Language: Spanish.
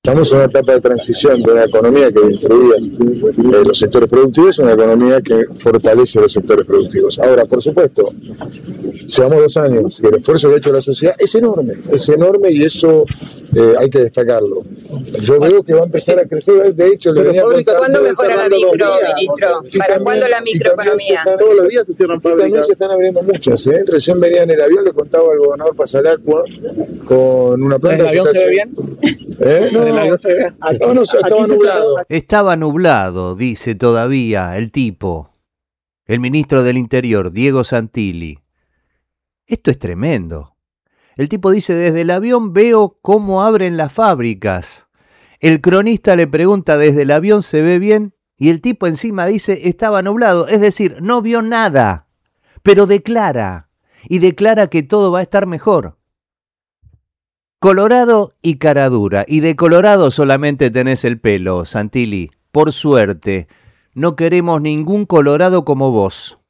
Estamos en una etapa de transición de una economía que destruía los sectores productivos a una economía que fortalece los sectores productivos. Ahora, por supuesto, llevamos 2 años y el esfuerzo que ha hecho la sociedad es enorme y eso hay que destacarlo. Yo veo que va a empezar a crecer, de hecho, ¿cuándo mejora la micro, ministro? ¿Para cuándo la microeconomía? Todos los días se cierran fábricas. También se están abriendo muchas, ¿eh? Recién venía en el avión, le contaba al gobernador Pasalacqua con una planta. ¿El avión se ve bien? No, el avión se ve bien. No, estaba nublado. Estaba nublado, dice todavía el tipo, el ministro del Interior, Diego Santilli. Esto es tremendo. El tipo dice, desde el avión veo cómo abren las fábricas. El cronista le pregunta, ¿desde el avión se ve bien? Y el tipo encima dice, estaba nublado. Es decir, no vio nada, pero declara. Y declara que todo va a estar mejor. Colorado y cara dura. Y de colorado solamente tenés el pelo, Santilli. Por suerte, no queremos ningún colorado como vos.